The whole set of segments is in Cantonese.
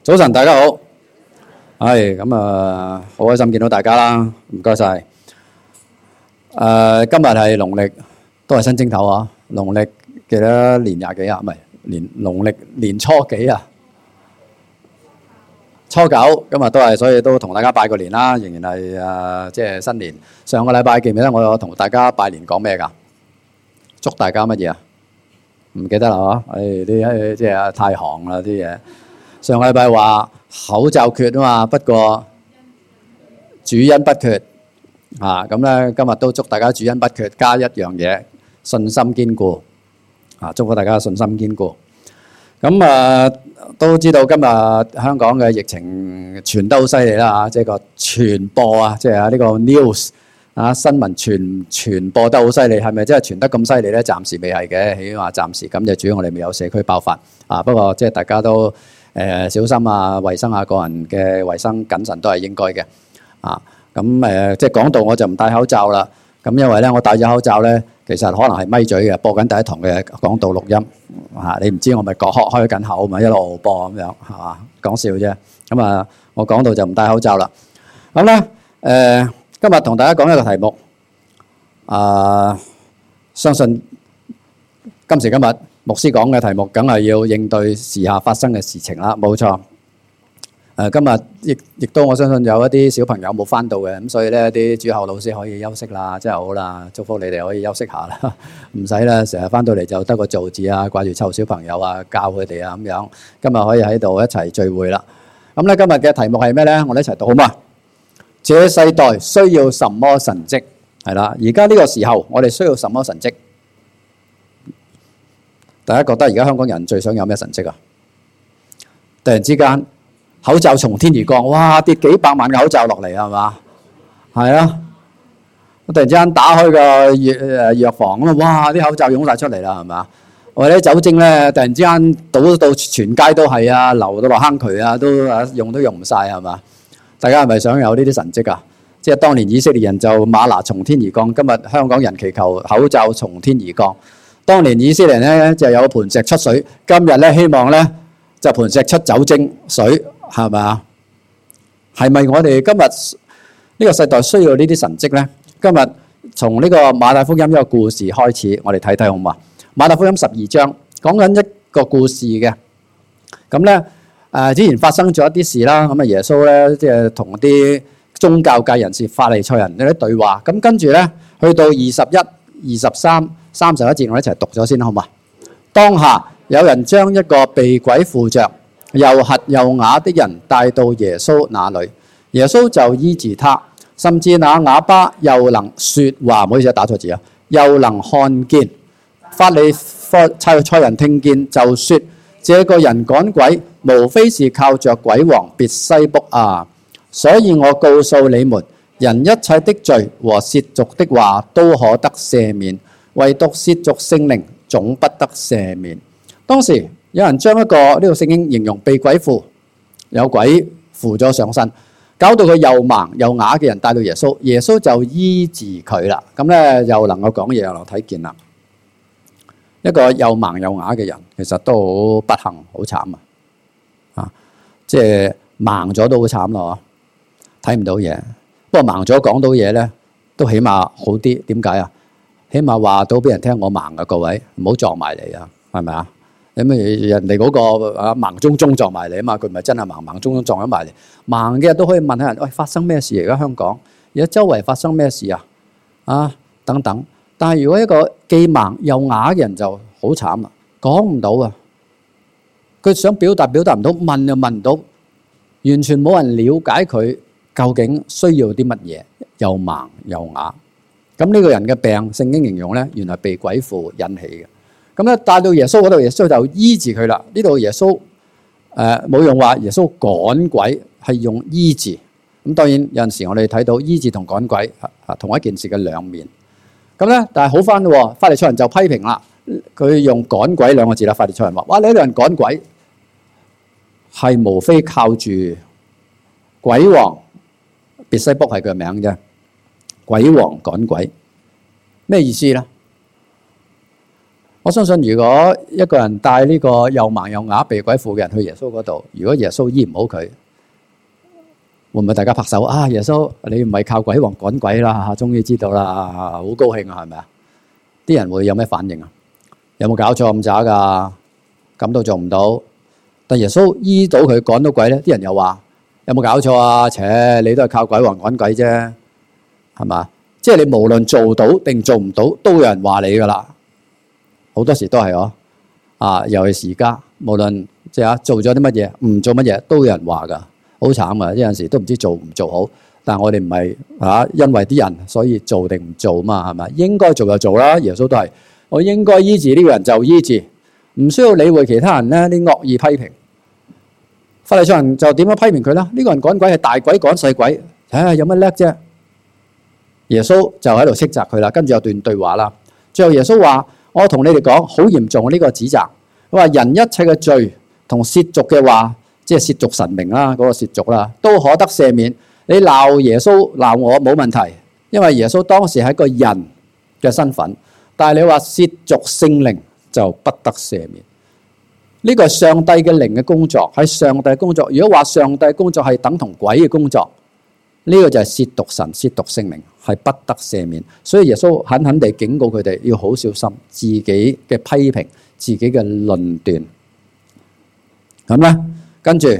早晨，大家好。咁好開心見到大家啦，唔該晒。今日係農曆，都係新正頭啊。農曆記得年廿幾啊，唔係農曆年初幾啊？初九，今日都係，所以都同大家拜個年啦。仍然係即係新年。上個禮拜記唔記得我有同大家拜年講咩㗎？祝大家乜嘢啊？唔記得啦嗬？啲即係太行啦啲嘢。上個禮拜話口罩缺啊嘛，不過主恩不缺啊。咁咧今日都祝大家主恩不缺，加一樣嘢，信心堅固啊！祝福大家信心堅固。咁都知道今日香港嘅疫情傳得好犀利啦嚇，即係個傳播啊，即係呢個 news 啊新聞傳播得好犀利，係咪真係傳得咁犀利咧？暫時未係嘅，起碼暫時感謝主，我哋未有社區爆發啊。不過即係大家都小心啊，衞生啊，個人嘅衞生謹慎都係應該嘅啊。咁即係講到我就唔戴口罩啦。咁因為咧，我戴咗口罩咧，其實可能係咪嘴嘅，播緊第一堂嘅講道錄音嚇。你唔知我咪開緊口咪一路播咁樣係嘛？講笑啫。咁我講到就唔戴口罩啦。咁咧今日同大家講一個題目相信今時今日牧師講嘅題目，梗係要應對時下發生嘅事情啦。冇錯。今日亦都我相信有一啲小朋友冇返到嘅，咁所以咧啲主校老師可以休息啦，真係好啦，祝福你哋可以休息下啦，唔使啦，成日返到嚟就得個做字啊，掛住湊小朋友啊，教佢哋啊咁樣。今日可以喺度一齊聚會啦。咁咧今日嘅題目係咩咧？我哋一齊讀好嘛？這世代需要什麼神蹟？係啦，而家呢個時候我哋需要什麼神蹟？大家覺得而家香港人最想有咩神蹟啊？突然之間口罩從天而降，哇！跌幾百萬嘅口罩落嚟係嘛？係啊！突然之間打開個藥房咁啊，哇！啲口罩湧晒出嚟啦係嘛？或者酒精咧，突然之間倒到全街都係啊，流到落坑渠啊，都用唔晒係嘛？大家係咪想有呢啲神蹟啊？即係當年以色列人就嗎哪從天而降，今日香港人祈求口罩從天而降。當年以色列人咧就有磐石出水，今日咧希望咧就磐石出酒精水。係咪啊？係咪我哋今日呢個世代需要呢啲神蹟咧？今日從呢個馬太福音一個故事開始，我哋睇睇好嘛？馬太福音12章講緊一個故事嘅。咁咧之前發生咗一啲事啦。咁耶穌咧即係同啲宗教界人士、法利賽人有啲對話。咁跟住咧去到21、23、31節，我哋一齊讀咗先好嘛？當下有人將一個被鬼附着又瞎又啞的人帶到耶穌那裏，耶穌就醫治他，甚至那啞巴又能說話，唔好意思打錯字啊，又能看見。法利賽人聽見就說：這個人趕鬼，無非是靠着鬼王別西卜啊！所以我告訴你們，人一切的罪和褻瀆的話都可得赦免，唯獨褻瀆聖靈總不得赦免。當時有人將呢個聖經形容被鬼附，有鬼附咗上身，搞到佢又盲又啞嘅人帶到耶穌，耶穌就醫治佢啦。咁咧又能夠講嘢又能睇見啦。一個又盲又啞嘅人，其實都好不幸，好慘啊！即係盲咗都好慘咯，睇唔到嘢。不過盲咗講到嘢咧，都起碼好啲。點解啊？起碼話到俾人聽我盲啊，各位唔好撞埋嚟啊，係咪啊？咁人哋嗰個盲中中撞埋嚟啊嘛，佢唔係真係盲中中撞咗埋嚟。盲嘅都可以問下人：喂，發生咩事？而家香港而家周圍發生咩事啊？等等。但係如果一個既盲又啞嘅人就好慘啦，講唔到啊！佢想表達唔到，問又問唔到，完全冇人了解佢究竟需要啲乜嘢，又盲又啞。咁呢個人嘅病，聖經形容咧，原來被鬼附引起嘅。咁咧帶到耶穌嗰度，耶穌就醫治佢啦。呢度耶穌冇用話耶穌趕鬼，係用醫治。咁當然有陣時我哋睇到醫治同趕鬼同一件事嘅兩面。咁咧，但係好翻咯。法利賽人就批評啦，佢用趕鬼兩個字啦。法利賽人話：哇，你呢個人趕鬼係無非靠住鬼王別西卜係佢嘅名啫。鬼王趕鬼咩意思咧？ 我相信如果一個人帶呢個又盲又啞被鬼附嘅人去耶穌嗰度，如果耶穌醫唔好佢，會唔會大家拍手啊？耶穌，你唔係靠鬼王趕鬼啦，終於知道啦，好高興啊，係咪啊？啲人會有咩反應啊？有冇搞錯咁渣噶？咁都做唔到。但耶穌醫到佢趕到鬼咧，啲人又話有冇搞錯啊？切，你都係靠鬼王趕鬼啫，係嘛？即係你無論做到定做唔到，都有人話你噶啦。好多時都係哦，尤其是而家，無論即係做咗啲乜嘢，唔做乜嘢，都有人話噶，好慘噶。有陣時都唔知做唔做好，但係我哋唔係因為啲人所以做定唔做嘛，係咪？應該做就做啦。耶穌都係，我應該醫治呢個人就醫治，唔需要理會其他人咧啲惡意批評。法利賽人就點樣批評佢啦？呢個人趕鬼係大鬼趕細鬼，有乜叻啫？耶穌就喺度斥責佢啦，跟住有段對話啦。最後耶穌話：我同你哋講，好嚴重呢個指責。佢話人一切嘅罪同褻瀆嘅話，即係褻瀆神明啦，嗰個褻瀆啦，都可得赦免。你鬧耶穌鬧我冇問題，因為耶穌當時係一個人嘅身份。但係你話褻瀆聖靈就不得赦免。呢個係上帝嘅靈嘅工作，係上帝嘅工作。如果話上帝嘅工作係等同鬼嘅工作，呢個就係褻瀆神、褻瀆聖靈，係不得赦免。所以耶穌狠狠地警告佢哋要好小心自己嘅批評、自己嘅論斷。咁咧，跟住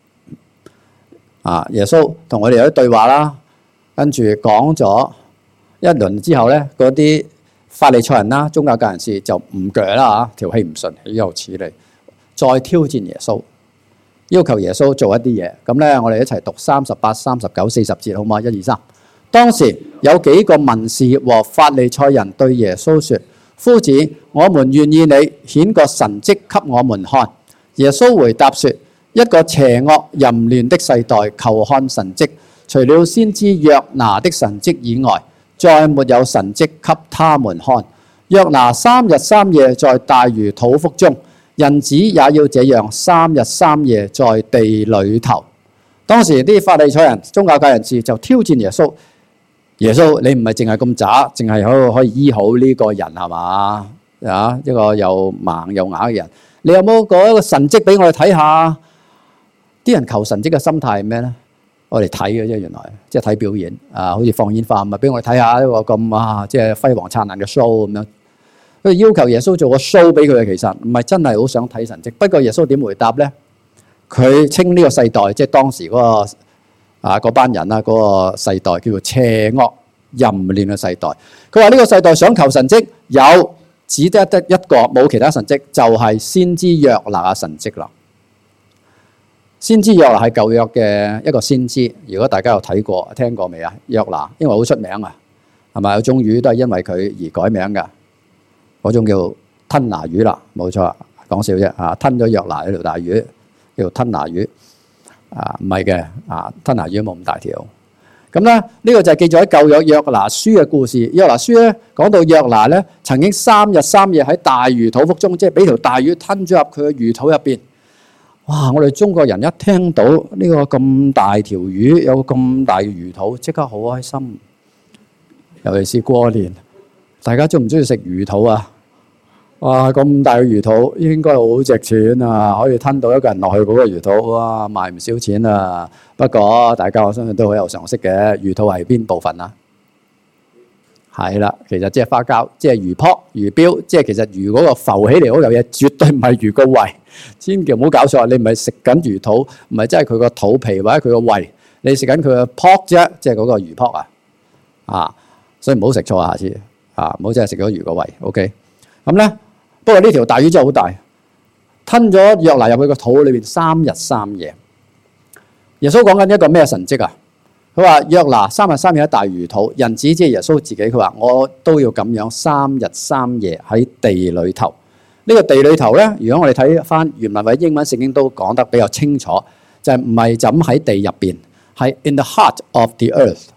耶穌同我哋有啲對話啦，跟住講咗一輪之後咧，嗰啲法利賽人啦、宗教界人士就唔鋸啦，條氣唔順，豈有此理，再挑戰耶穌，要求耶穌做一啲嘢。咁咧，我哋一齊讀38、39、40節，好嘛？1、2、3。當時有幾個文士和法利賽人對耶穌說：夫子，我們願意你顯個神蹟給我們看。耶穌回答說：一個邪惡淫亂的世代求看神蹟，除了先知約拿的神蹟以外，再沒有神蹟給他們看。約拿3日3夜在大魚肚腹中，人子也要這樣3日3夜在地裏頭。當時啲法利賽人、宗教界人士就挑戰耶穌：耶穌，你唔係淨係咁渣，淨係可以醫好呢個人係嘛？一個又盲又啞嘅人，你有冇嗰個神蹟俾我哋睇下？啲人求神蹟嘅心態係咩咧？我哋睇嘅啫，原來即係睇表演好似放煙花咁啊！俾我哋睇下一個咁即係輝煌燦爛嘅 show 咁樣。佢要求耶穌做個 show 俾佢，其實唔係真係好想睇神蹟。不過耶穌點回答咧？佢稱呢個世代，即係當時嗰班人啦，嗰個世代叫做邪惡淫亂嘅世代。佢話呢個世代想求神蹟，有只得一個，冇其他神蹟，就係先知約拿嘅神蹟啦。先知約拿係舊約嘅一個先知，如果大家有睇過、聽過未啊？約拿因為好出名啊，係咪？有種魚都係因為佢而改名㗎，嗰種叫吞拿魚啦，冇錯，講笑啫吞咗約拿一條大魚，叫做吞拿魚唔係嘅吞拿魚冇咁大條。咁咧呢個就係記載喺舊約約拿書嘅故事。約拿書咧講到約拿咧曾經3日3夜喺大魚肚腹中，即係俾條大魚吞咗入佢嘅魚肚入邊。哇！我哋中國人一聽到呢個咁大條魚有咁大嘅魚肚，即刻好開心。尤其是過年，大家中唔中意食魚肚啊？哇！咁大嘅魚肚應該好值錢啊，可以吞到一個人落去嗰個魚肚，哇！賣唔少錢啊。不過大家我相信都好有常識嘅，魚肚係邊部分啊？係啦，其實即係花膠，即係魚泡、魚標，即係其實魚嗰個浮起嚟嗰嚿嘢，絕對唔係魚個胃。千祈唔好搞錯，你唔係食緊魚肚，唔係真係佢個肚皮或者佢個胃，你食緊佢個泡啫，即係嗰個魚泡所以唔好食錯啊，下次唔好真係食咗魚個胃。OK， 咁咧，不過呢條大魚真係好大，吞咗約拿入去個肚裏邊3日3夜。耶穌講緊一個咩神蹟啊？佢話約拿3日3夜喺大魚肚，人子即係耶穌自己，佢話我都要咁樣3日3夜喺地裏頭。呢個地裏頭咧，如果我哋睇翻原文或者英文聖經都講得比較清楚，就係唔係就咁喺地入邊，係 in the heart of the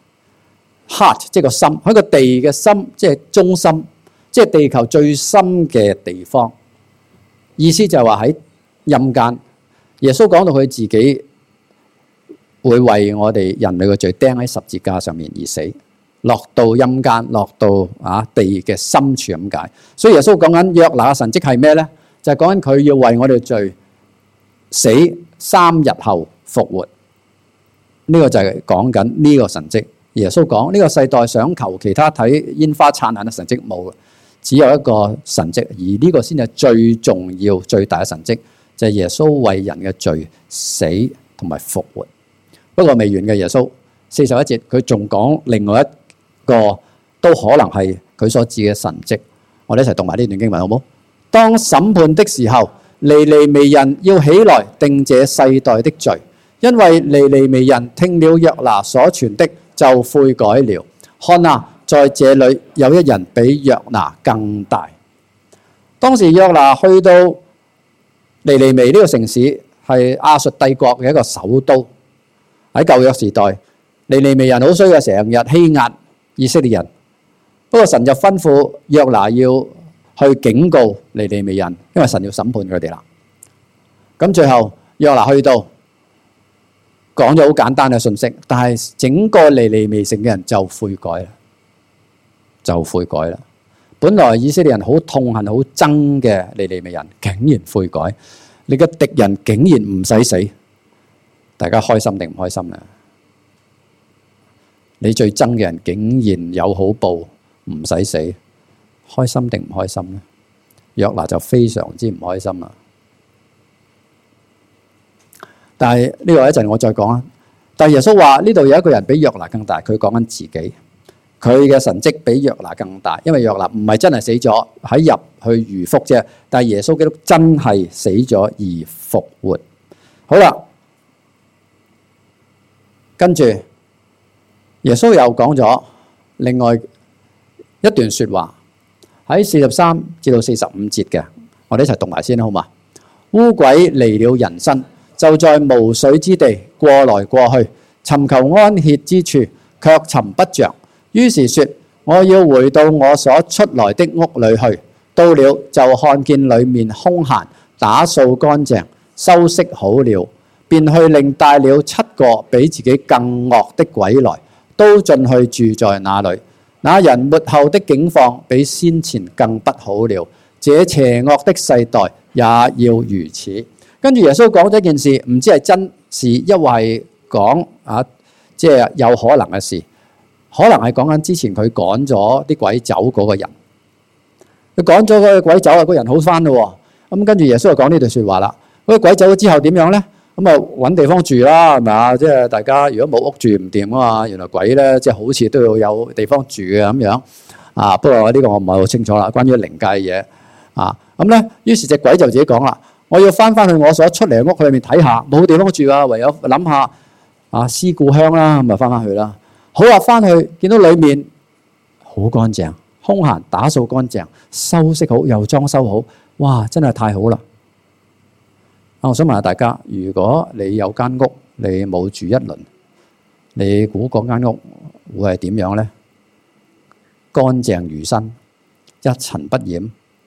earth。heart 即係個心，喺個地嘅心，即係中心，即係地球最深嘅地方。意思就係話喺陰間，耶穌講到佢自己會為我哋人類嘅罪釘喺十字架上面而死， 落到陰間，落到地嘅深處咁解。所以耶穌講緊約拿嘅神蹟係咩咧？就係講緊佢要為我哋罪死，3日後復活。呢個就係講緊呢個神蹟。耶穌講呢個世代想求其他睇煙花燦爛嘅神蹟冇嘅，只有一個神蹟，而呢個先係最重要、最大嘅神蹟，就係耶穌為人嘅罪死同埋復活。不過未完嘅，耶穌41節佢仲講另外一個都可能係佢所指嘅神蹟。我哋一齊讀埋呢段經文好冇？當審判的時候，尼尼微人要起來定這世代的罪，因為尼尼微人聽了約拿所傳的就悔改了。看啊，在這裏有一人比約拿更大。當時約拿去到尼尼微呢個城市，係亞述帝國嘅一個首都。喺舊約時代，尼尼微人好衰嘅，成日欺壓以色列人。不過神就吩咐約拿要去警告尼尼微人，因為神要審判佢哋啦。咁最後約拿去到講咗好簡單嘅信息，但係整個尼尼微城嘅人就悔改啦，就悔改啦。本來以色列人好痛恨、好憎嘅尼尼微人，竟然悔改。你嘅敵人竟然唔使死，大家開心定唔開心咧？你最憎嘅人竟然有好報，唔使死，開心定唔開心咧？約拿就非常之唔開心啦。但係呢個一陣我再講啦。但係耶穌話呢度有一個人比約拿更大，佢講緊自己，佢嘅神蹟比約拿更大，因為約拿唔係真係死咗喺入去如復啫，但係耶穌基督真係死咗而復活。好啦，跟住耶穌又講咗另外一段說話，喺43至到45節嘅，我哋一齊讀埋先好嘛？污鬼離了人身，就在無水之地過來過去，尋求安歇之處，卻尋不着。於是說：我要回到我所出來的屋裏去。到了就看見裏面空閒，打掃乾淨，收拾好了，便去另帶了7個比自己更惡的鬼來，都進去住在那裏。那人末後的境況比先前更不好了。這邪惡的世代也要如此。跟住耶穌講咗一件事，唔知係真事，抑或係講即係有可能嘅事，可能係講緊之前佢趕咗啲鬼走嗰個人。佢趕咗嗰個鬼走啊，個人好翻咯。咁跟住耶穌就講呢句説話啦。嗰個鬼走咗之後點樣咧？咁啊揾地方住啦，係咪啊？即係大家如果冇屋住唔掂啊嘛。原來鬼咧即係好似都要有地方住嘅咁樣啊。不過呢個我唔係好清楚啦，關於靈界嘅嘢啊。咁咧，於是隻鬼就自己講啦。我要翻去我所出嚟嘅屋裏面睇下，冇地方住啊，唯有諗下思故鄉啦，咁咪翻去啦。好啊，翻去見到裏面好乾淨，空閒，打掃乾淨，收拾好，又裝修好，哇！真係太好啦。我想問下大家，如果你有間屋，你冇住一輪，你估嗰間屋會係點樣呢？乾淨如新，一塵不染，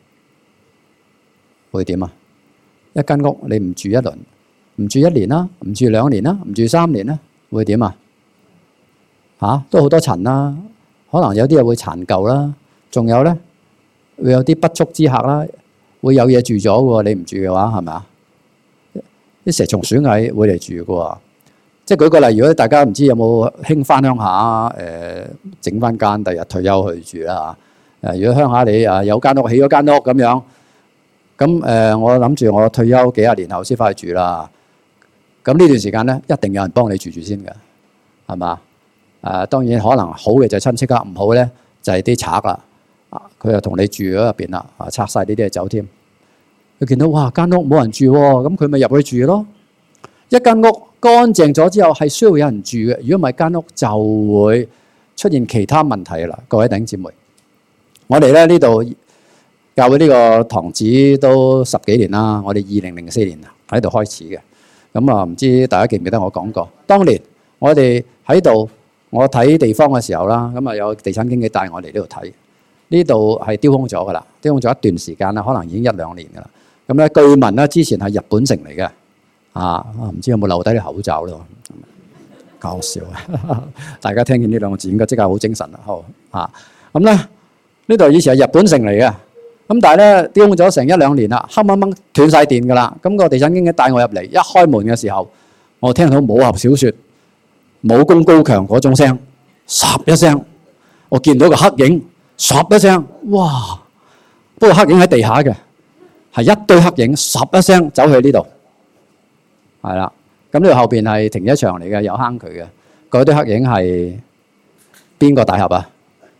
會點啊？一間屋你唔住一輪，唔住1年啦，唔住2年啦，唔住3年啦，會點啊？都好多塵啦，可能有啲嘢會殘舊啦，仲有咧會有啲不速之客啦，會有嘢住咗嘅喎，你唔住嘅話係咪啊？啲蛇蟲鼠蟻會嚟住嘅喎，即係舉個例，如果大家唔知有冇興翻鄉下整翻間第日退休去住啦嚇。如果鄉下你有間屋，起咗間屋咁樣。咁我諗住我退休幾廿年後先翻去住啦。咁呢段時間咧，一定有人幫你住先嘅，係嘛？當然可能好嘅就係親戚啦，唔好咧就係啲賊啦。佢又同你住咗入邊啦，拆晒呢啲嘢走添。佢見到哇間屋冇人住喎，咁佢咪入去住咯。一間屋乾淨咗之後係需要有人住嘅，如果唔係間屋就會出現其他問題啦。各位弟兄姊妹，我哋咧呢度教會呢個堂址都10幾年啦，我哋2004年喺度開始嘅。咁唔知大家記唔記得我講過？當年我哋喺度，我睇地方嘅時候啦，咁有地產經紀帶我嚟呢度睇。呢度係丟空咗噶啦，丟空咗一段時間啦，可能已經1-2年噶啦。咁咧據聞咧，之前係日本城嚟嘅，唔知有冇留低啲口罩咯？ 搞笑啊！大家聽見呢兩個字應該即刻好精神啦。好啊，咁咧呢度以前係日本城嚟嘅，咁但係咧丟咗成1-2年啦，黑掹掹斷晒電㗎啦。咁個地產經紀帶我入嚟，一開門嘅時候，我聽到武俠小説、武功高強嗰種聲，唰一聲，我見到個黑影，唰一聲，哇！不過黑影喺地下嘅，係一堆黑影，唰一聲走去呢度，係啦。咁呢度後邊係停車場嚟嘅，有坑渠嘅。嗰堆黑影係邊個大俠啊？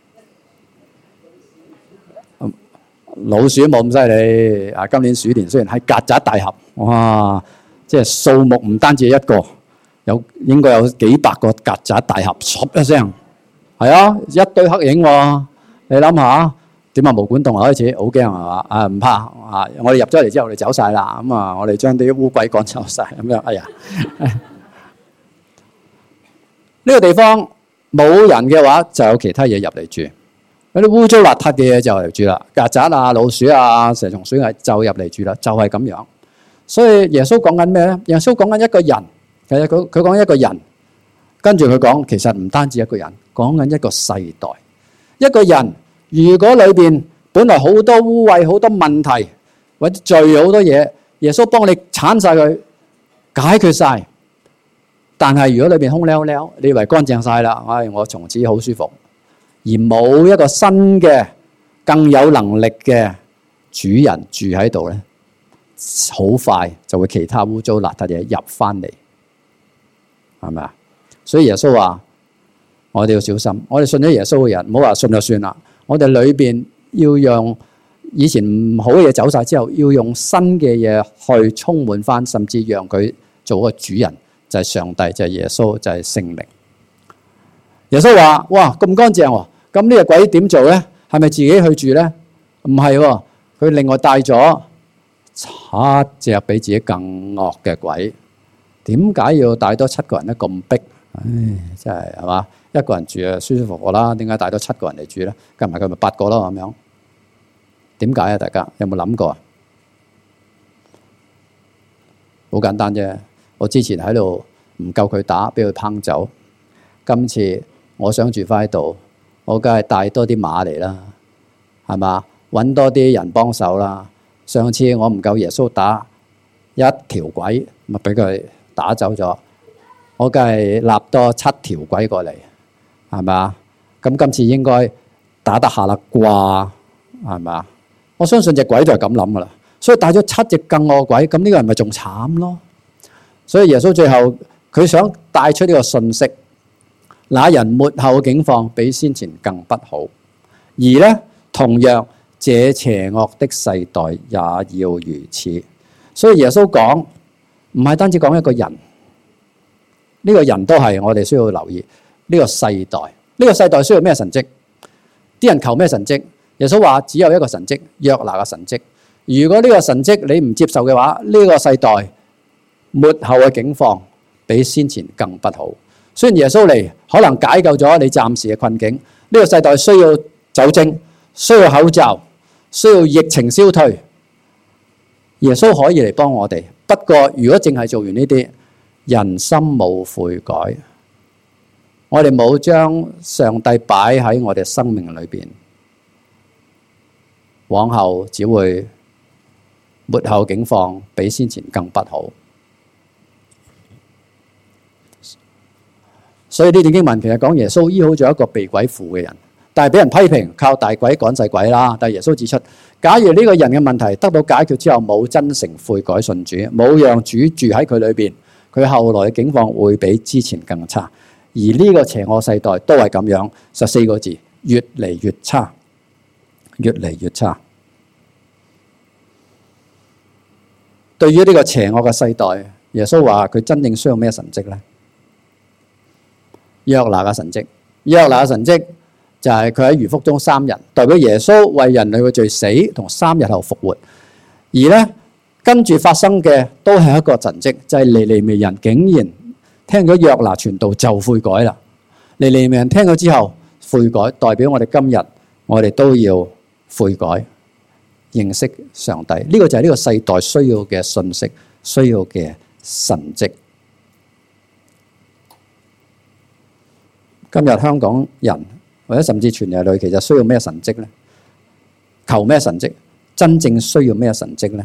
老鼠冇咁犀利啊！今年鼠年雖然係曱甴大俠，哇！即係數目唔單止一個，應該有幾百個曱甴大俠，唰一聲，係啊，一堆黑影喎。你諗下點啊？毛管戙開始好驚係嘛？啊唔怕啊！我哋入咗嚟之後，我哋走曬啦。咁啊，我哋將啲烏鬼趕走曬咁樣。哎呀，呢個地方冇人嘅話，就有其他嘢入嚟住。嗰啲污糟邋遢嘅嘢就嚟住啦，曱甴啊、老鼠啊、蛇蟲鼠蟻就入嚟住啦，就係咁樣。所以耶穌講緊咩咧？耶穌講緊一個人，其實佢講一個人，跟住佢講其實唔單止一個人，講緊一個世代。一個人如果裏邊本來好多污穢、好多問題或者罪好多嘢，耶穌幫你鏟晒佢，解決晒。但係如果裏邊空溜溜，你以為乾淨晒啦，唉，我從此好舒服。而冇一個新嘅更有能力嘅主人住喺度咧，好快就會其他污糟邋遢嘢入翻嚟，係咪啊？所以耶穌話：我哋要小心，我哋信咗耶穌嘅人，唔好話信就算啦。我哋裏邊要用以前唔好嘅嘢走晒之後，要用新嘅嘢去充滿翻，甚至讓佢做個主人，就係上帝，就係耶穌，就係聖靈。耶穌話：哇，咁乾淨喎！咁呢個鬼點做咧？係咪自己去住咧？唔係喎，佢另外帶咗7隻比自己更惡嘅鬼。點解要帶多7個人咧？咁逼，唉，真係嘛？一個人住啊，舒舒服服啦。點解帶多7個人嚟住咧？加埋佢咪8個咯咁樣？點解啊？大家有冇諗過啊？好簡單啫。我之前喺度唔夠佢打，俾佢烹走。今次我想住翻喺度。我梗係帶多啲馬嚟啦，係嘛？揾多啲人幫手啦。上次我唔夠耶穌打一條鬼，咪俾佢打走咗。我梗係立多7條鬼過嚟，係嘛？咁今次應該打得下啦啩，係嘛？我相信隻鬼就係咁諗噶啦。所以帶咗7隻更惡鬼，咁呢個人咪仲慘咯。所以耶穌最後佢想帶出呢個信息。那人末後境況比先前更不好，而呢，同樣這邪惡的世代也要如此。所以耶穌講唔係單止講一個人，呢個人都係我哋需要留意呢個世代。呢個世代需要咩神蹟？啲人求咩神蹟？耶穌話只有一個神蹟，約拿嘅神蹟。如果呢個神蹟你唔接受嘅話，呢個世代末後嘅境況比先前更不好。雖然耶穌嚟可能解救咗你暫時嘅困境，呢個世代需要酒精，需要口罩，需要疫情消退。耶穌可以嚟幫我哋，不過如果淨係做完呢啲，人心冇悔改，我哋冇將上帝擺喺我哋生命裏邊，往後只會末後境況比先前更不好。所以呢段經文其實講耶穌醫好咗一個被鬼附嘅人，但係俾人批評靠大鬼趕細鬼啦。但係耶穌指出，假如呢個人嘅問題得到解決之後，冇真誠悔改信主，冇讓主住喺佢裏邊，佢後來嘅境況會比之前更差。而呢個邪惡世代都係咁樣，14個字，越嚟越差，越嚟越差。對於呢個邪惡嘅世代，耶穌話佢真正需要咩神蹟呢？約拿嘅神蹟，約拿嘅神蹟就係佢喺魚腹中3日，代表耶穌為人類嘅罪死同3日後復活。而呢跟住發生嘅都係一個神蹟，就係尼尼微人竟然聽咗約拿傳道就悔改啦。尼尼微人聽咗之後悔改，代表我哋今日我哋都要悔改，認識上帝。呢個就係呢個世代需要嘅信息，需要嘅神蹟。 今日香港人或者甚至全人類其實需要咩神蹟呢？求咩神蹟？真正需要咩神蹟呢？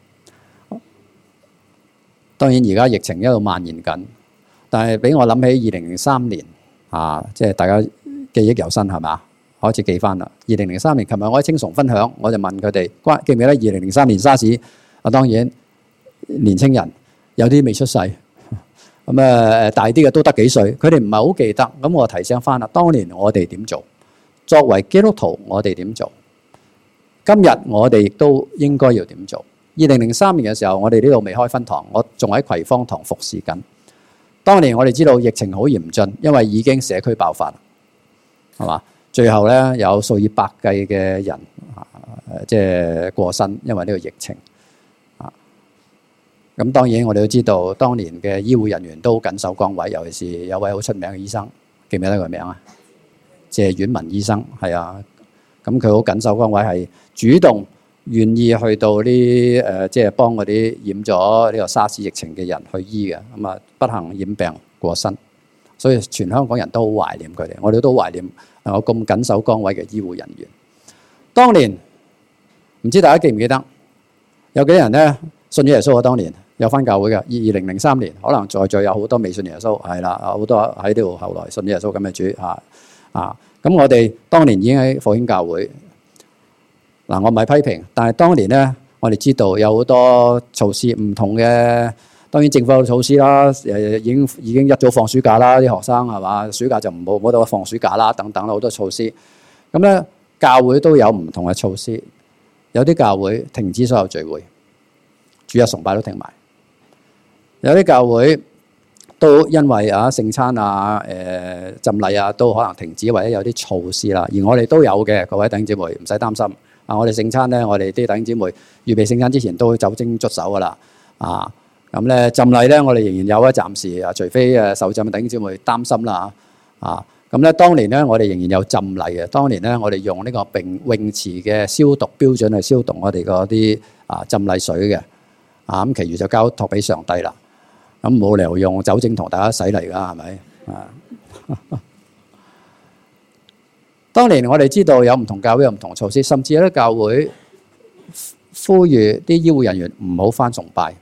當然而家疫情一路蔓延緊，但係俾我諗起2003年即係大家記憶猶新係嘛？開始記翻啦。2003年，琴日我喺青崇分享，我就問佢哋記唔記得2003年沙士？當然年青人有啲未出世，咁大啲嘅都得幾歲，佢哋唔係好記得。咁我提醒翻啦，當年我哋點做？作為基督徒，我哋點做？今日我哋亦都應該要點做？2003年嘅時候，我哋呢度未開分堂，我仲喺葵芳堂服侍緊。當年我哋知道疫情好嚴峻，因為已經社區爆發，係嘛？最後咧有數以百計嘅人即係過身，因為呢個疫情。咁當然我哋都知道，當年嘅醫護人員都緊守崗位，尤其是有位好出名嘅醫生，記唔記得佢名啊？謝婉文醫生，係啊。咁佢好緊守崗位，係主動願意去到即係幫嗰啲染咗呢個沙士疫情嘅人去醫嘅。咁啊，不幸染病過身，所以全香港人都好懷念佢哋。我哋都懷念能夠咁緊守崗位嘅醫護人員。當年唔知大家記唔記得，有幾人咧信咗耶穌啊？當年有返教會嘅，2003年，可能在座有好多未信耶穌，係啦，好多喺呢度後來信咗耶穌咁嘅主咁我哋當年已經喺復興教會我唔係批評，但係當年咧，我哋知道有好多措施唔同嘅，當然政府有措施啦，已經一早放暑假啦，啲學生係嘛，暑假就冇得放暑假啦，等等啦，好多措施。咁咧，教會都有唔同嘅措施，有啲教會停止所有聚會，主日崇拜都停埋，有啲教會都因為聖餐浸禮都可能停止，或者有啲措施啦。而我哋都有嘅，各位弟兄姊妹唔使擔心。我哋聖餐咧，我哋啲弟兄姊妹預備聖餐之前都酒精捽手噶啦。咁咧浸禮咧，我哋仍然有暫時除非受浸嘅弟兄姊妹擔心啦。咁咧當年咧，我哋仍然有浸禮嘅。當年咧，我哋用呢個泳池嘅消毒標準去消毒我哋嗰啲浸禮水嘅。咁其餘就交託俾上帝啦。咁冇理由用酒精同大家洗嚟㗎，係咪？當年我哋知道有唔同教會有唔同措施，甚至有啲教會呼籲啲醫護人員唔好返崇拜。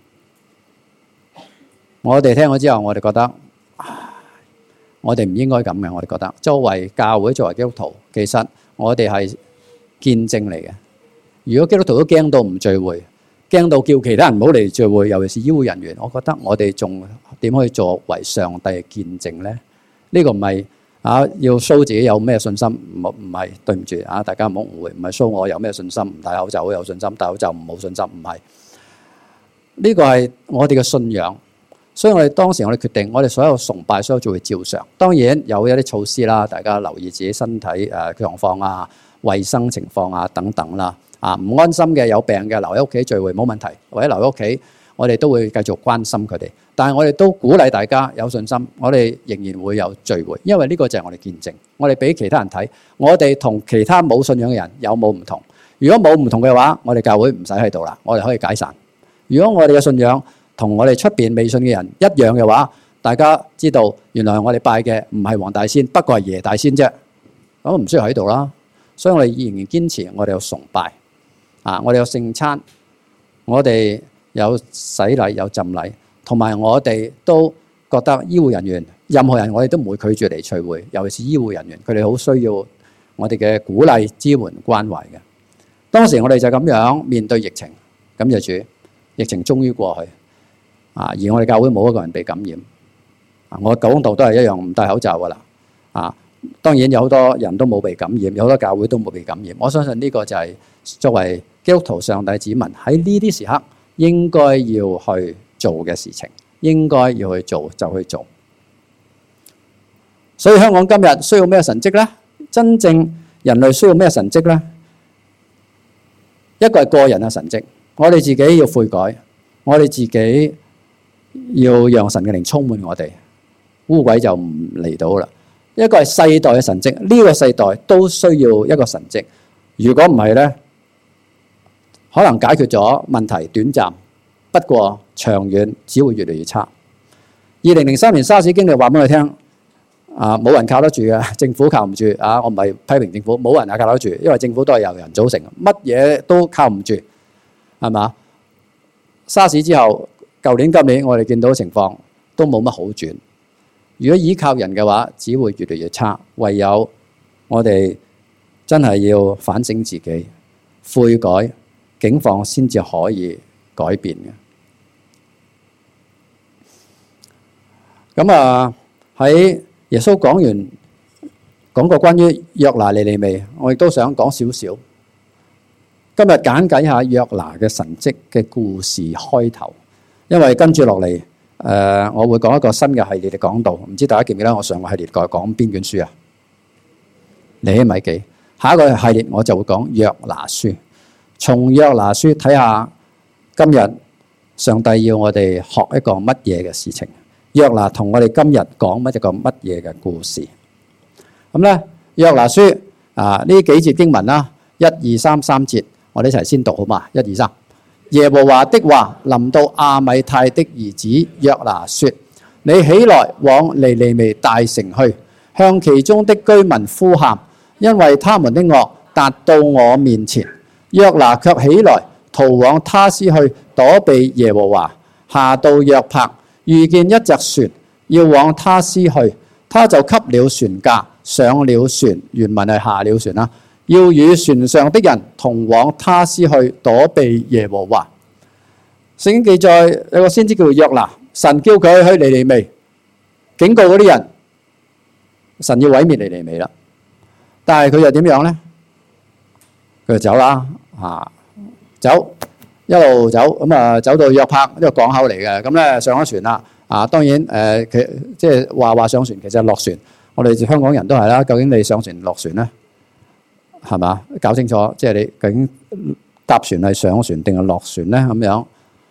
我哋聽咗之後，我哋覺得我哋唔應該咁嘅。我哋覺得作為教會、作為基督徒，其實我哋係見證嚟嘅。如果基督徒都驚到唔聚會，驚到叫其他人唔好嚟聚會，尤其是醫護人員，我覺得我哋仲點可以作為上帝嘅見證呢？呢個唔係要 show 自己有咩信心，唔係，對唔住大家唔好誤會，唔係 show 我有咩信心，唔戴口罩好有信心，戴口罩唔冇信心，唔係。呢個係我哋嘅信仰，所以我哋當時我哋決定，我哋所有崇拜、所有聚會照常。當然有一啲措施啦，大家留意自己身體狀況衛生情況等等啦。唔安心嘅、有病嘅留喺屋企聚會冇問題，或者留喺屋企，我哋都會繼續關心佢哋。但係我哋都鼓勵大家有信心，我哋仍然會有聚會，因為呢個就係我哋見證。我哋俾其他人睇，我哋同其他冇信仰嘅人有冇唔同？如果冇唔同嘅話，我哋教會唔使喺度啦，我哋可以解散。如果我哋嘅信仰同我哋出邊未信嘅人一樣嘅話，大家知道原來我哋拜嘅唔係黃大仙，不過係耶大仙啫，咁唔需要喺度啦。所以我哋仍然堅持，我哋有崇拜。我哋有聖餐，我哋有洗禮、有浸禮，同埋我哋都覺得醫護人員，任何人我哋都唔會拒絕嚟聚會，尤其是醫護人員，佢哋好需要我哋嘅鼓勵、支援、關懷嘅。當時我哋就咁樣面對疫情，感謝主，疫情終於過去，而我哋教會冇一個人被感染。我講道都係一樣唔戴口罩噶啦。當然有好多人都冇被感染，有好多教會都冇被感染。我相信呢個就係作為基督徒上帝子民喺呢啲時刻應該要去做嘅事情，應該要去做就去做。所以香港今日需要咩神蹟呢？真正人類需要咩神蹟呢？一個係個人嘅神蹟，我哋自己要悔改，我哋自己要讓神嘅靈充滿我哋，污鬼就唔嚟到啦。一個係世代嘅神蹟，呢個世代都需要一個神蹟。如果唔係呢，可能解決咗問題短暫，不過長遠只會越嚟越差。2003年沙士經歷話俾我哋聽， 冇人靠得住嘅，政府靠唔住啊！我唔係批評政府，冇人係靠得住，因為政府都係由人組成，乜嘢都靠唔住，係嘛？沙士之後，舊年今年我哋見到情況都冇乜好轉。如果依靠人嘅話，只會越嚟越差。唯有我哋真係要反省自己，悔改，境況先至可以改變嘅。咁喺耶穌講過關於約拿尼尼微，我亦都想講少少。今日簡介一下約拿嘅神蹟嘅故事開頭，因為跟住落嚟，我會講一個新嘅系列嘅講道。唔知大家記唔記得我上個系列講邊卷書啊？尼希米記。下一個系列我就會講約拿書，從約拿書睇下今日上帝要我哋學一個乜嘢嘅事情。約拿同我哋今日講一個乜嘢嘅故事？咁咧，約拿書呢幾節經文啦，1、2、3、3節，我哋一齊先讀好嘛？1、2、3。耶和華的話臨到亞米太的兒子約拿說：你起來往尼尼微大城去，向其中的居民呼喊，因為他們的惡達到我面前。約拿卻起來逃往他施去躲避耶和華，下到約帕，遇見一隻船要往他施去，他就給了船價，上了船，原文係下了船啦，要與船上的人同往他施去躲避耶和華。聖經記載有個先知叫做約拿，神叫佢去尼尼微警告嗰啲人，神要毀滅尼尼微啦。但係佢又點樣呢？佢就走啦，走一路走，咁走到約帕，呢個港口嚟嘅，咁咧上咗船啦。當然佢即係話上船，其實係落船。我哋香港人都係啦，究竟你上船落船咧，係嘛？搞清楚，即係你究竟搭船係上船定係落船咧？咁樣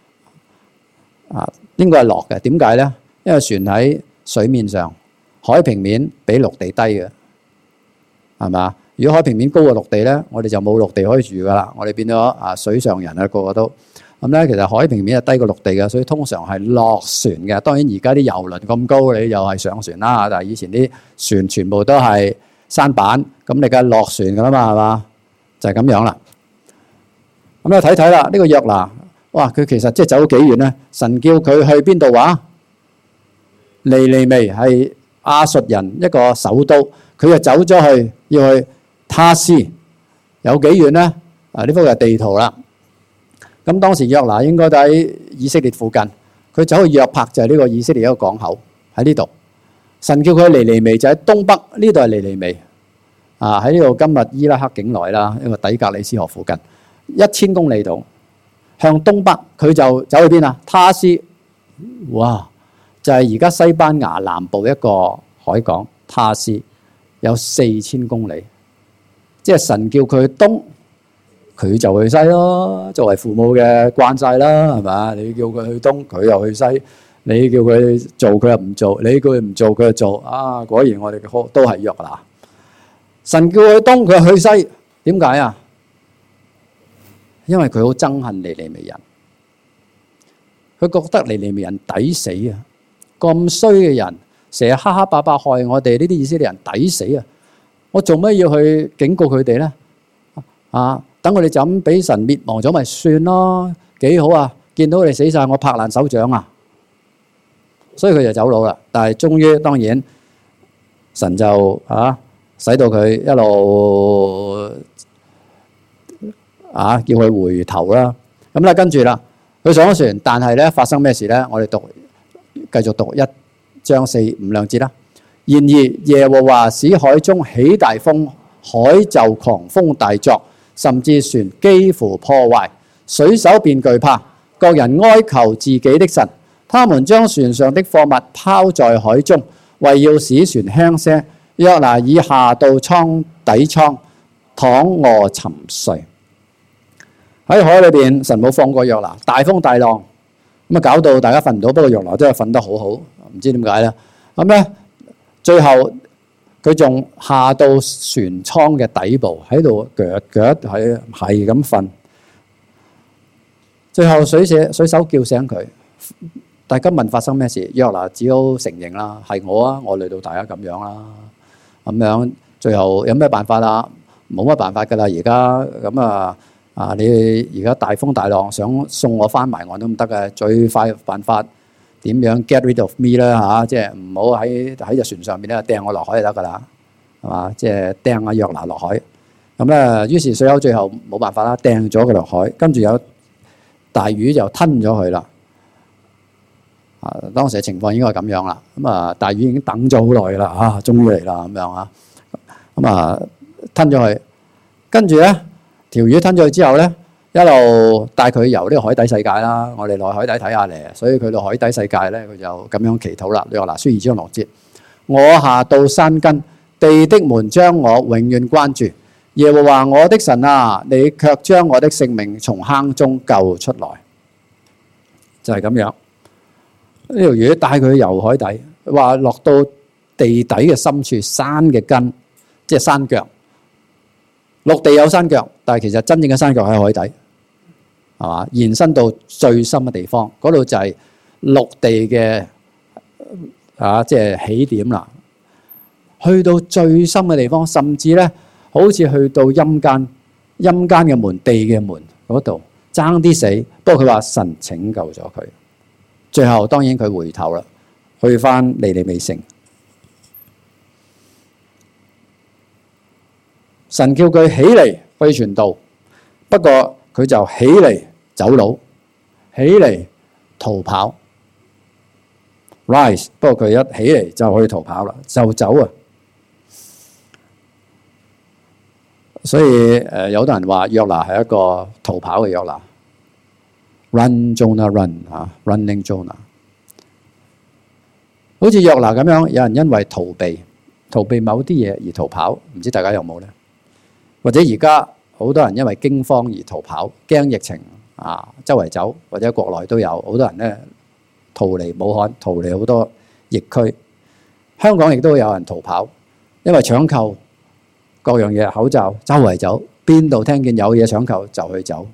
應該係落嘅。點解咧？因為船喺水面上，海平面比陸地低嘅，係嘛？如果海平面高過陸地咧，我哋就冇陸地可以住噶啦，我哋變咗水上人啊，個個都咁咧。其實海平面係低過陸地嘅，所以通常係落船嘅。當然而家啲遊輪咁高，你又係上船啦。但係以前啲船全部都係舢板，咁你梗係落船噶啦嘛，係嘛？就係咁樣啦。咁咧睇睇啦，呢個約拿，哇！佢其實即係走咗幾遠咧？神叫佢去邊度話？尼尼微係亞述人一個首都，佢就走咗去，要去他施，有幾遠咧？呢幅係地圖啦。咁當時約拿應該都喺以色列附近，佢走去約帕就係呢個以色列一個港口喺呢度。神叫佢去尼尼微就喺東北，呢度係尼尼微喺呢度今日伊拉克境內啦，一個底格里斯河附近，1000公里度。向東北佢就走去邊啊？他施，哇！就係而家西班牙南部一個海港，他施有4000公里。即係神叫佢去東，佢就去西咯。作為父母嘅慣晒啦，係嘛？你叫佢去東，佢又去西；你叫佢做，佢又唔做；你叫佢唔做，佢就做。果然我哋都係約拿。神叫佢去東，佢去西，點解啊？因為佢好憎恨尼尼微人，佢覺得尼尼微人抵死啊！咁衰嘅人，成日黑黑白白害我哋呢啲以色列人，抵死啊！我做咩要去警告佢哋咧？等佢哋就咁俾神滅亡咗咪算咯？幾好啊！見到佢哋死晒，我拍爛手掌啊！所以佢就走佬啦。但係終於當然神就使到佢一路叫佢回頭啦。咁咧跟住啦，佢上咗船，但係咧發生咩事咧？我哋繼續讀1章4、5兩節啦。然而耶和華使海中起大風，海就狂風大作，甚至船幾乎破壞，水手便懼怕，各人哀求自己的神。他們將船上的貨物拋在海中，為要使船輕些。約拿已下到艙底艙，躺臥沉睡。喺海裏邊，神冇放過約拿，大風大浪，咁搞到大家瞓唔到。不過約拿真係瞓得好好，唔知點解咧。咁咧，最後佢仲下到船艙嘅底部，喺度腳係咁瞓。最後水手叫醒佢，第但係今日發生咩事？約拿只好承認啦，係我啊，我累到大家咁樣啦，咁樣最後有咩辦法啊？冇乜辦法㗎啦，而家咁啊！你而家大風大浪，想送我翻埋岸都唔得嘅。最快辦法點樣 get rid of me 咧嚇？即係唔好喺隻船上面咧掟我落海就得㗎啦，係嘛？即係掟阿約拿落海。咁咧，於是水手最後冇辦法啦，掟咗佢落海，跟住有大魚就吞咗佢啦。當時嘅情況應該係咁樣啦。咁啊，大魚已經等咗好耐啦，終於嚟啦咁樣啊。咁啊，吞咗佢，跟住咧條魚吞咗佢之後咧，一路帶佢遊呢個海底世界啦。我哋落海底睇下嚟，所以佢到海底世界咧，佢就咁樣祈禱啦。約拿書2章6節：我下到山根，地的門將我永遠關住。耶和華我的神啊，你卻將我的性命從坑中救出來。就係咁樣。呢條魚帶佢遊海底，話落到地底嘅深處，山嘅根，即係山腳。陸地有山腳，但係其實真正嘅山腳喺海底，係嘛？延伸到最深嘅地方，嗰度就係陸地嘅即係起點啦。去到最深嘅地方，甚至咧好似去到陰間嘅門、地嘅門嗰度，爭啲死。不過佢話神拯救咗佢。最後當然佢回頭啦，去翻尼尼微城。神叫佢起嚟去傳道，不過佢就起嚟走佬，起嚟逃跑。Rise， 不過佢一起嚟就可以逃跑啦，就走啊！所以有好多人話約拿係一個逃跑嘅約拿。Run Jonah run 嚇 ，Running Jonah， 好似約拿咁樣，有人因為逃避某啲嘢而逃跑，唔知大家有冇呢？或者而家好多人因為驚慌而逃跑，驚疫情周圍走，或者國內都有好多人咧逃離武漢，逃離好多疫區。香港亦都有人逃跑，因為搶購各樣嘢，口罩周圍走，邊度聽見有嘢搶購就去走。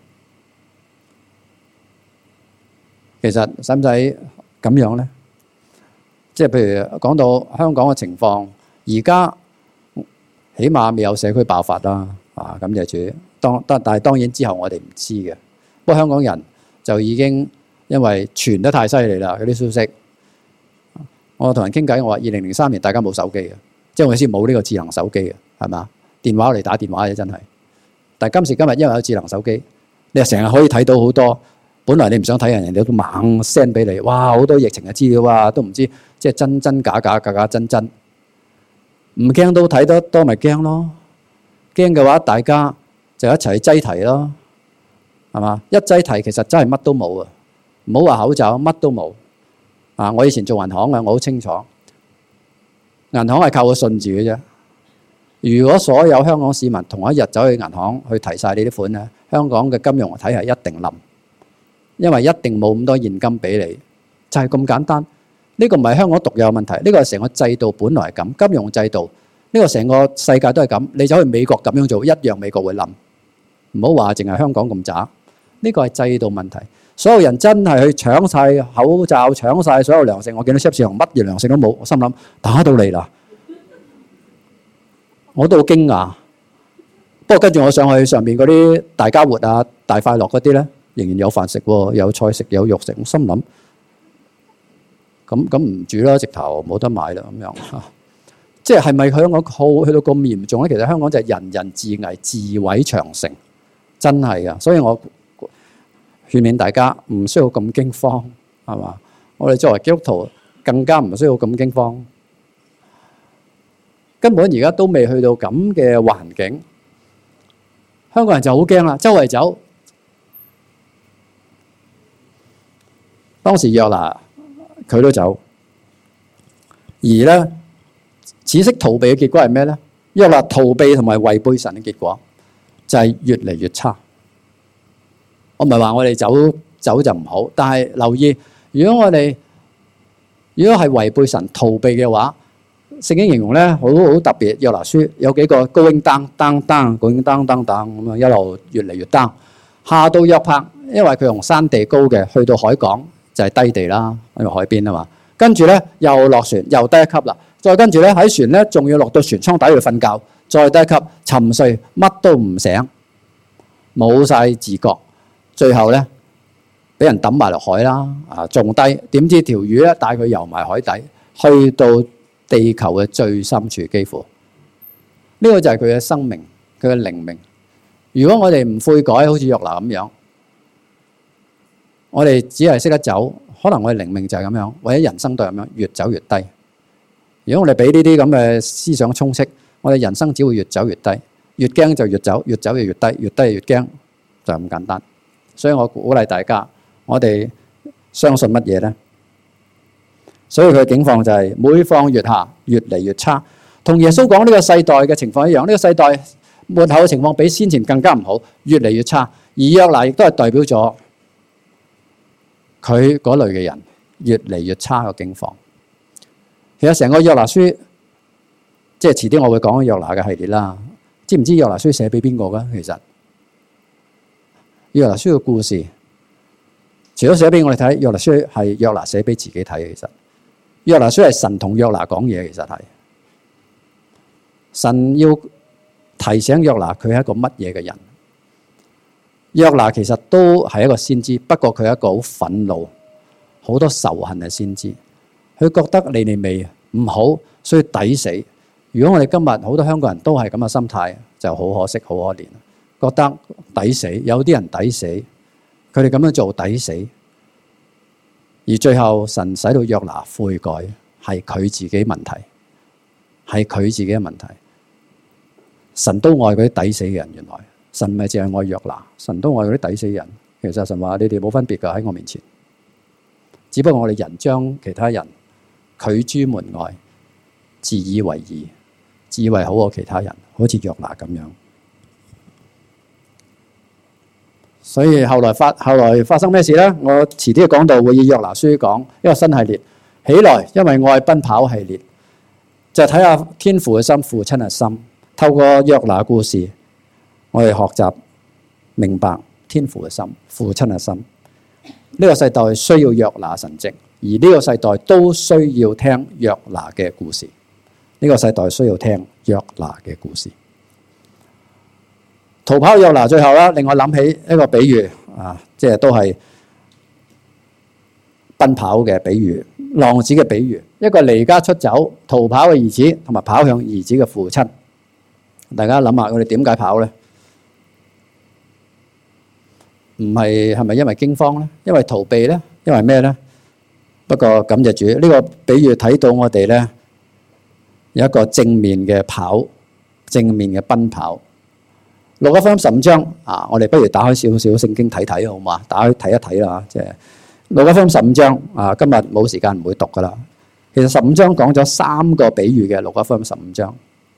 其實使唔使咁樣呢？即係譬如講到香港嘅情況，而家起碼未有社區爆發啦，感謝主。但係當然之後我哋唔知嘅。不過香港人就已經因為傳得太犀利啦，嗰啲消息。我同人傾偈，我話2003年大家冇手機嘅，即係我先冇呢個智能手機嘅，係嘛？電話嚟打電話嘅真係。但係今時今日因為有智能手機，你又成日可以睇到好多。本來你唔想睇人哋都猛 send 俾你，哇！好多疫情嘅資料啊，都唔知即係真真假假，假假真真。唔驚都睇得多咪驚咯，驚嘅話大家就一齊擠提咯，係嘛？一擠提其實真係乜都冇啊，唔好話口罩，乜都冇。我以前做銀行嘅，我好清楚，銀行係靠個信字嘅啫。如果所有香港市民同一日走去銀行去提晒你啲款咧，香港嘅金融體系一定冧。因為一定冇咁多現金俾你，就係咁簡單。呢個唔係香港獨有問題，呢個係成個制度本來係咁，金融制度呢個成個世界都係咁。你走去美國咁樣做，一樣美國會冧。唔好話淨係香港咁渣，呢個係制度問題。所有人真係去搶晒口罩，搶晒所有糧食。我見到超市行乜嘢糧食都冇，我心諗打到嚟啦，我都好驚訝。不過跟住我上去上面嗰啲大家活啊、大快樂嗰啲咧。仍然有飯食喎，有菜食，有肉食。我心諗咁唔煮啦，直頭冇得買啦咁樣。即係咪香港去到咁嚴重咧？其實香港就係人人自危、自毀長城，真係噶。所以我勸勉大家唔需要咁驚慌，係嘛？我哋作為基督徒更加唔需要咁驚慌。根本而家都未去到咁嘅環境，香港人就好驚啦，周圍走。當時約拿佢都走，而咧此式逃避嘅結果係咩咧？約拿逃避同埋違背神嘅結果就係越嚟越差。我唔係話我哋走就唔好，但係留意，如果係違背神逃避嘅話，聖經形容咧好特別。約拿書有幾個 going down going down 咁樣一路越嚟越 down，下到約帕，因為佢從山地高嘅去到海港。 就係低地啦，因為海邊啊嘛。跟住咧又落船，又低一級啦。再跟住咧喺船咧，仲要落到船艙底度瞓覺，再低一級沉睡，乜都唔醒，冇晒自覺。最後咧俾人抌埋落海啦，仲低。點知條魚咧帶佢游埋海底，去到地球嘅最深處，幾乎呢個就係佢嘅生命，佢嘅靈命。如果我哋唔悔改，好似約拿咁樣，我哋只係識得走，可能我哋靈命就係咁樣，或者人生都係咁樣，越走越低。如果我哋俾呢啲咁嘅思想充斥，我哋人生只會越走越低，越驚就越走，越走就越低，越低越驚，就咁簡單。所以我鼓勵大家，我哋相信乜嘢呢？所以佢嘅境況就係每況愈下，越嚟越差，同耶穌講呢個世代嘅情況一樣。呢個世代末後嘅情況比先前更加唔好，越嚟越差。而約拿亦都係代表咗佢嗰類嘅人越嚟越差嘅境況。其實成個約拿書，即係遲啲我會講約拿嘅系列啦。知唔知約拿書寫俾邊個㗎？其實約拿書嘅故事，除咗寫俾我哋睇，約拿書係約拿寫俾自己睇嘅。其實約拿書係神同約拿講嘢，其實係神要提醒約拿佢係一個乜嘢嘅人。約拿其實都係一個先知，不過佢係一個好憤怒、好多仇恨嘅先知。佢覺得尼尼微唔好，所以抵死。如果我哋今日好多香港人都係咁嘅心態，就好可惜、好可憐。覺得抵死，有啲人抵死，佢哋咁樣做抵死。而最後神使到約拿悔改，係佢自己問題，係佢自己嘅問題。神都愛嗰啲抵死嘅人，原來神唔係淨係愛約拿，神都愛嗰啲抵死嘅人。其實神話你哋冇分別㗎喺我面前，只不過我哋人將其他人拒諸門外，自以為義，自以為好過其他人，好似約拿咁樣。所以後來發生咩事呢？我遲啲講到會以約拿書講一個新系列，起來因為愛奔跑系列，就睇下天父嘅心、父親嘅心。透過約拿故事，我哋學習明白天父嘅心、父親嘅心。呢個世代需要約拿神蹟，而呢個世代都需要聽約拿嘅故事。呢個世代需要聽約拿嘅故事。逃跑約拿最後啦，令我諗起一個比喻即係都係奔跑嘅比喻，浪子嘅比喻。一個離家出走逃跑嘅兒子，同埋跑向兒子嘅父親。大家諗下，我哋點解跑呢？係咪因為驚慌呢？因為逃避呢？因為咩呢？不過感謝主，呢個比喻睇到我哋呢有一個正面嘅跑，正面嘅奔跑。路加福音15章我哋不如打開少少聖經睇睇好嘛？打開睇一睇啦，即係路加福音15章今日冇時間唔會讀噶啦。其實15章講咗3個比喻嘅，路加福音15章。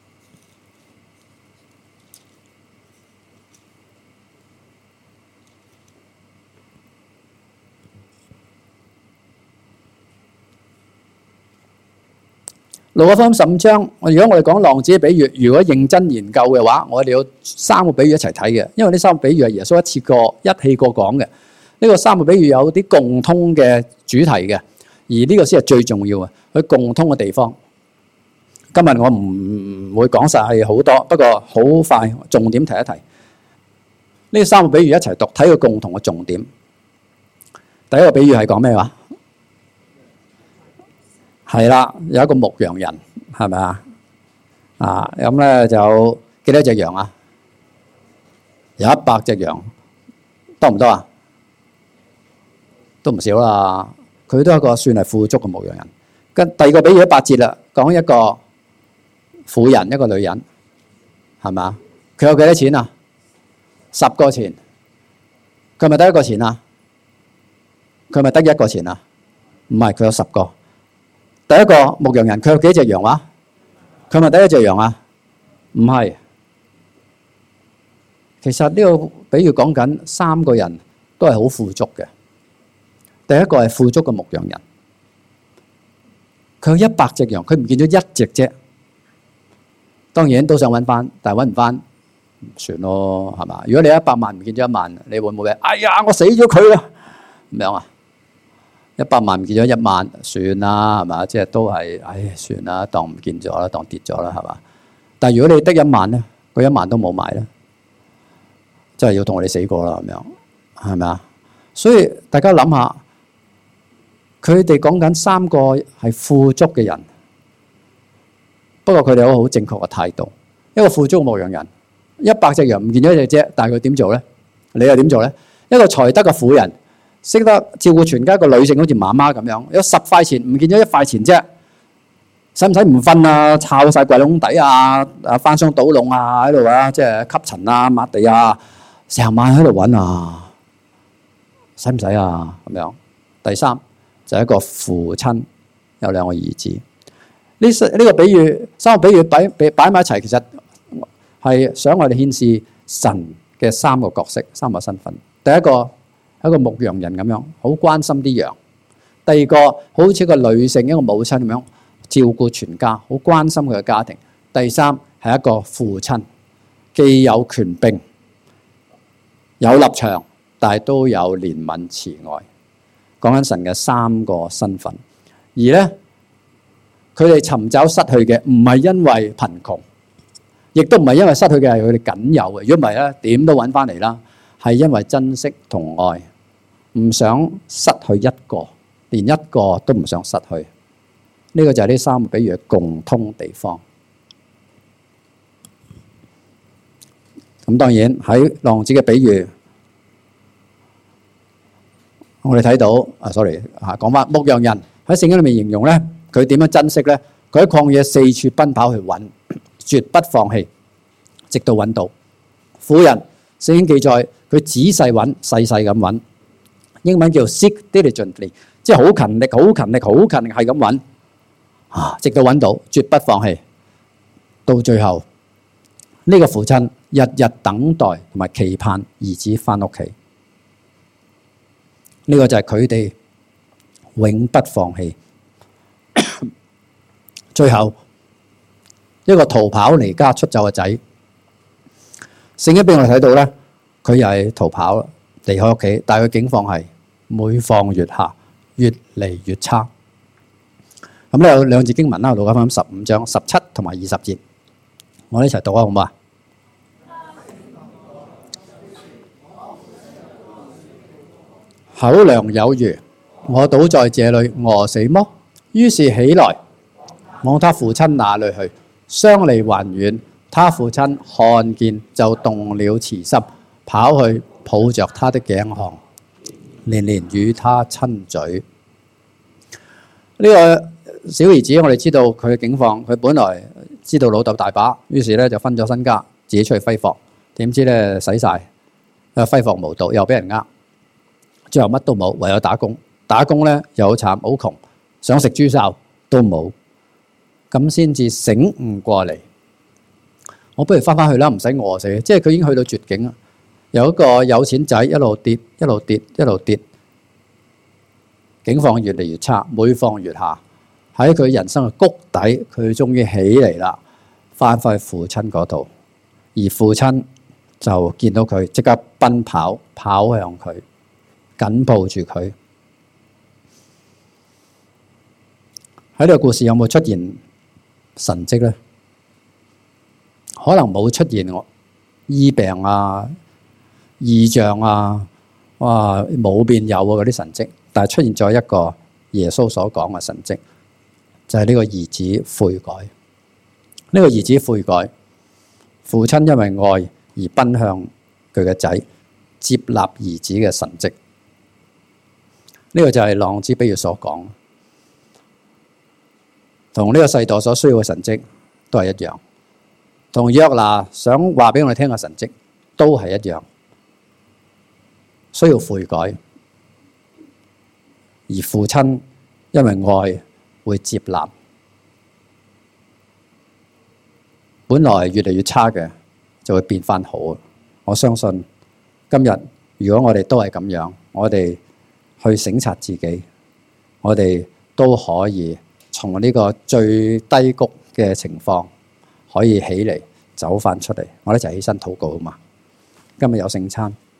路加福音15章，如果我哋講浪子嘅比喻，如果認真研究嘅話，我哋要3個比喻一齊睇嘅，因為呢3個比喻係耶穌一氣過講嘅。呢個3個比喻有啲共通嘅主題嘅，而呢個先係最重要嘅，佢共通嘅地方。今日我唔會講晒係好多，不過好快重點提一提。呢3個比喻一齊讀，睇佢共同嘅重點。第一個比喻係講咩話？係啦，有一個牧羊人，係咪啊？咁咧就幾多隻羊啊？有100隻羊，多唔多啊？都唔少啦。佢都係一個算係富足嘅牧羊人。跟第二個比喻8節啦，講一個婦人，一個女人，係咪啊？佢有幾多錢啊？10個錢。佢係咪得1個錢啊？佢係咪得1個錢啊？唔係，佢有10個。第一個牧羊人，佢有幾隻羊話？佢係咪得1隻羊啊？唔係。其實呢個比喻講緊3個人都係好富足嘅。第一個係富足嘅牧羊人，佢有100隻羊，佢唔見咗1隻啫。當然都想揾翻，但係揾唔翻，算咯，係嘛？如果你100萬唔見咗1萬，你會唔會？哎呀，我死咗佢啦！咁樣啊？ 100萬唔見咗1萬，算啦，係嘛？即係都係，算啦，當唔見咗啦，當跌咗啦，係嘛？但係如果你得1萬咧，嗰1萬都冇埋咧，真係要同我哋死過啦，咁樣係咪啊？所以大家諗下，佢哋講緊3個係富足嘅人，不過佢哋有好正確嘅態度。一個富足牧羊人，100隻羊唔見咗一隻啫，但係佢點做咧？你又點做咧？一個才德嘅婦人，識得照顧全家，一個女性好似媽媽咁樣，有10塊錢唔見咗1塊錢啫，使唔使唔瞓啊？抄晒櫃籠底啊！翻箱倒籠啊！喺度啊，即係吸塵啊、抹地啊，成晚喺度揾啊，使唔使啊？咁樣。第3就係一個父親有2個兒子。呢個比喻，3個比喻擺埋一齊，其實係想我哋顯示神嘅3個角色、3個身份。第一個係一個牧羊人咁樣，好關心啲羊；第二個好似個女性，一個母親咁樣照顧全家，好關心佢嘅家庭；第3係一個父親，既有權柄、有立場，但係都有憐憫慈愛。講緊神嘅3個身份，而咧佢哋尋找失去嘅唔係因為貧窮，亦都唔係因為失去嘅係佢哋僅有嘅。如果唔係咧，點都揾翻嚟啦。係因為珍惜同愛，唔想失去一個，連一個都唔想失去。呢個就係呢3個比喻嘅共通地方。咁當然喺浪子嘅比喻，我哋睇到講翻牧羊人喺聖經裏面形容咧，佢點樣珍惜咧？佢喺曠野4處奔跑去揾，絕不放棄，直到揾到。婦人聖經記載佢仔細揾，細細咁揾，英文叫 seek diligently， 即係好勤力係咁揾直到揾到，絕不放棄。到最後呢個父親日日等待同埋期盼兒子翻屋企。呢個就係佢哋永不放棄。最後一個逃跑離家出走嘅仔，聖經俾我哋睇到咧，佢又係逃跑離開屋企，但係佢境況係每況愈下，越嚟越差。咁咧有2節經文啦，路加福音15章17同埋20節，我哋一齊讀啊，好唔好啊？口糧有餘，我倒在這裏餓死麼？於是起來往他父親那裏去，相離還遠。他父親看見就動了慈心，跑去抱着他的頸項，連連與他親嘴。呢個小兒子我哋知道佢嘅境況，佢本來知道老豆大把，於是咧就分咗身家，自己出去揮霍，點知咧使晒，揮霍無度，又俾人呃。最後乜都冇，唯有打工。打工咧又好慘，好窮，想食豬潲都冇，咁先至醒悟過嚟。我不如翻去啦，唔使餓死。即係佢已經去到絕境啦。有一個有錢仔一路跌，一路跌，一路跌，境況越嚟越差，每況愈下。喺佢人生嘅谷底，佢終於起嚟啦，翻返去父親嗰度。而父親就見到佢，即刻奔跑向佢，緊抱住佢。喺呢個故事有冇出現神蹟咧？可能冇出現醫病啊、異象啊、冇變有嗰啲神蹟，但係出現咗一個耶穌所講嘅神蹟，就係呢個兒子悔改。呢個兒子悔改，父親因為愛而奔向佢嘅仔，接納兒子嘅神蹟。呢個就係浪子比喻所講，同呢個世代所需要嘅神蹟都係一樣，同約拿想話俾我哋聽嘅神蹟都係一樣，需要悔改。而父親因為愛會接納，本來越嚟越差嘅就會變返好。我相信今日如果我哋都係咁樣，我哋去省察自己，我哋都可以從呢個最低谷嘅情況可以起嚟走返出嚟。我哋一齊起身禱告好嘛？今日有聖餐。